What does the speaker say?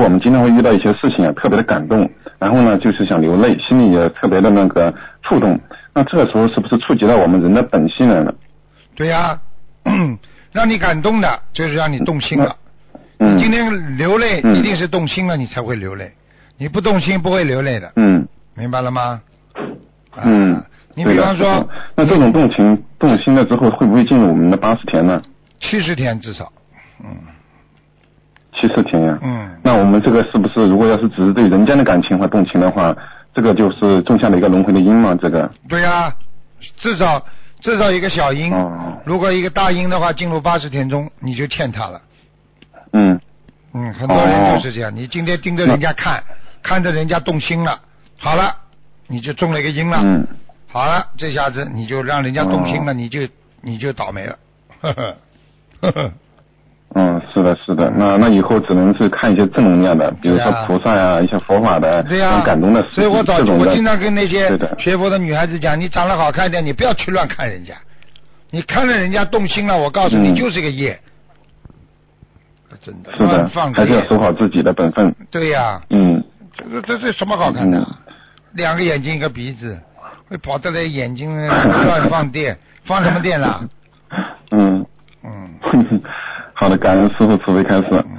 我们经常会遇到一些事情啊，特别的感动，然后呢就是想流泪，心里也特别的那个触动。那这个时候是不是触及到我们人的本性了呢？ 对呀、让你感动的就是让你动心了。你今天流泪一定是动心了，你才会流泪。你不动心不会流泪的。明白了吗？你比方说， 那这种动心了之后，会不会进入我们的80天呢 ？70天至少。 70天呀。那我们这个是不是，如果要是只是对人间的感情或动情的话，这个就是种下了一个轮回的因嘛？这个。 对呀、至少一个小因。如果一个大因的话，进入80天中，你就欠他了。很多人就是这样，你今天盯着人家看着人家动心了，好了，你就中了一个因了。好了，这下子你就让人家动心了，你就倒霉了。 是的，是的。那以后只能是看一些正能量的，比如说菩萨呀、一些佛法的，感动的事情。 所以我经常跟那些学佛的女孩子讲，你长得好看一点，你不要去乱看人家，你看着人家动心了，我告诉你就是个业。真的。 是的，还是要守好自己的本分。 对呀。这是什么好看的？两个眼睛一个鼻子，会跑到来眼睛乱放电，放什么电啦？ 好的，感恩师父慈悲开示。